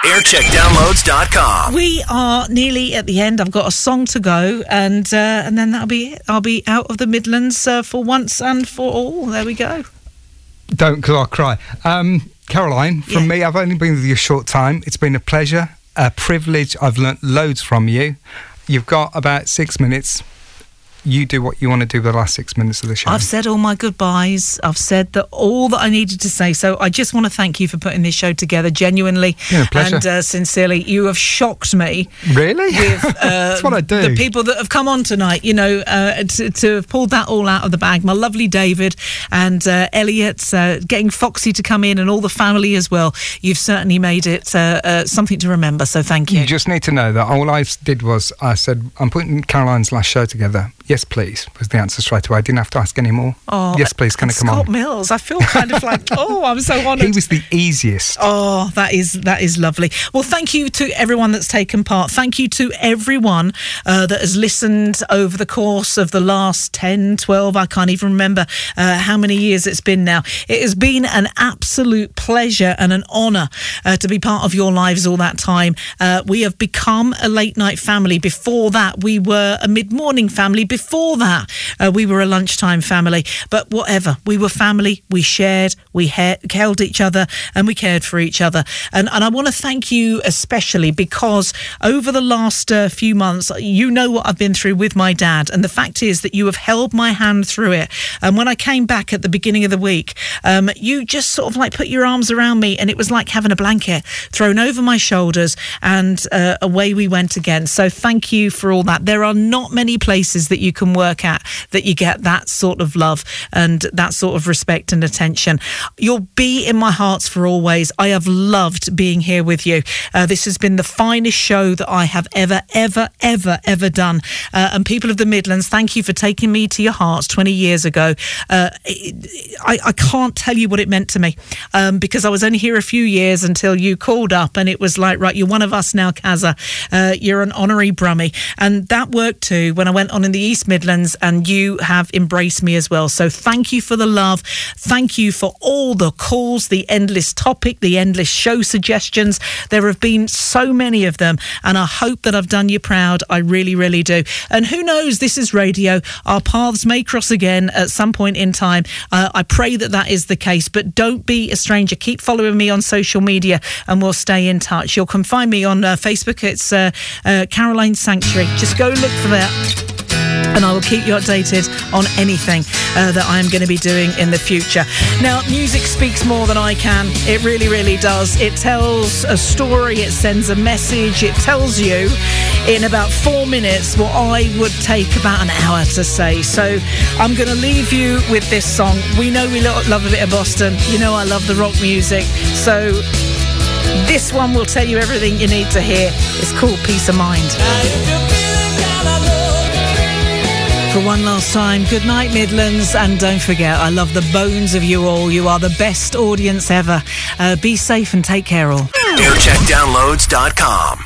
Aircheckdownloads.com. We are nearly at the end. I've got a song to go, and then that'll be it. I'll be out of the Midlands for once and for all. There we go. Don't, because I'll cry. Caroline, from me, I've only been with you a short time. It's been a pleasure, a privilege. I've learnt loads from you. You've got about 6 minutes. You do what you want to do with the last 6 minutes of the show. I've said all my goodbyes. I've said all that I needed to say. So I just want to thank you for putting this show together, genuinely. Yeah, pleasure. And sincerely. You have shocked me. Really? With That's what I do. The people that have come on tonight, you know, to have pulled that all out of the bag. My lovely David and Elliot, getting Foxy to come in and all the family as well. You've certainly made it something to remember. So thank you. You just need to know that all I did was I said, I'm putting Caroline's last show together. Yes, please, was the answer straight away. I didn't have to ask any more. Oh, yes, please, can I come Scott on? Mills, I feel kind of like, I'm so honoured. He was the easiest. Oh, that is lovely. Well, thank you to everyone that's taken part. Thank you to everyone that has listened over the course of the last 10, 12, I can't even remember how many years it's been now. It has been an absolute pleasure and an honour to be part of your lives all that time. We have become a late night family. Before that, we were a mid-morning family. Before that, we were a lunchtime family. But whatever, we were family. We shared, we held each other, and we cared for each other. And I want to thank you especially because over the last few months, you know what I've been through with my dad. And the fact is that you have held my hand through it. And when I came back at the beginning of the week, you just sort of like put your arms around me, and it was like having a blanket thrown over my shoulders, and away we went again. So thank you for all that. There are not many places that you can work at that you get that sort of love and that sort of respect and attention. You'll be in my hearts for always. I have loved being here with you. This has been the finest show that I have ever done. And people of the Midlands, thank you for taking me to your hearts 20 years ago. I can't tell you what it meant to me because I was only here a few years until you called up, and it was like, right, you're one of us now, Kazza. You're an honorary Brummie. And that worked too when I went on in the East Midlands, and you have embraced me as well. So thank you for the love. Thank you for all the calls, the endless topic, the endless show suggestions. There have been so many of them, and I hope that I've done you proud. I really, really do. And who knows, this is radio. Our paths may cross again at some point in time. I pray that that is the case, but don't be a stranger. Keep following me on social media, and we'll stay in touch. You can find me on Facebook. It's Caroline Sanctuary. Just go look for that. And I will keep you updated on anything that I am going to be doing in the future. Now, music speaks more than I can. It really, really does. It tells a story. It sends a message. It tells you in about 4 minutes what I would take about an hour to say. So I'm going to leave you with this song. We know we love a bit of Boston. You know I love the rock music. So this one will tell you everything you need to hear. It's called Peace of Mind. For one last time, good night, Midlands, and don't forget, I love the bones of you all. You are the best audience ever. Be safe and take care all. Aircheckdownloads.com.